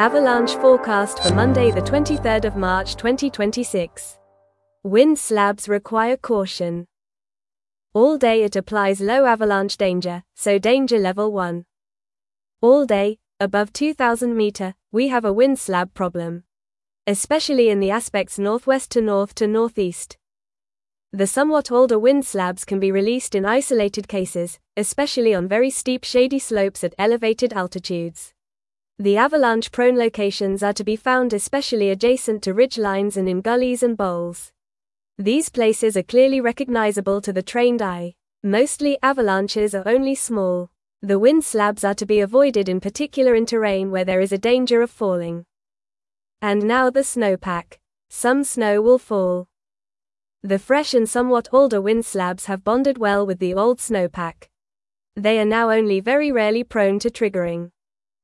Avalanche forecast for Monday the 23rd of March 2026. Wind slabs require caution. All day it applies low avalanche danger, so danger level 1. All day, above 2000 meter, we have a wind slab problem. Especially in the aspects northwest to north to northeast. The somewhat older wind slabs can be released in isolated cases, especially on very steep shady slopes at elevated altitudes. The avalanche-prone locations are to be found especially adjacent to ridge lines and in gullies and bowls. These places are clearly recognizable to the trained eye. Mostly avalanches are only small. The wind slabs are to be avoided in particular in terrain where there is a danger of falling. And now the snowpack. Some snow will fall. The fresh and somewhat older wind slabs have bonded well with the old snowpack. They are now only very rarely prone to triggering.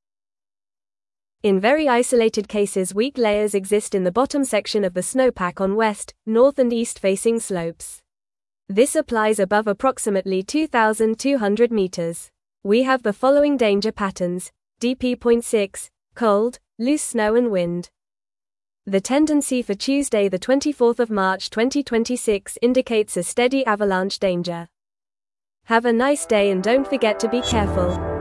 In very isolated cases, weak layers exist in the bottom section of the snowpack on west, north and east facing slopes. This applies above approximately 2,200 meters. We have the following danger patterns: DP.6, cold, loose snow and wind. The tendency for Tuesday the 24th of March 2026 indicates a steady avalanche danger. Have a nice day and don't forget to be careful.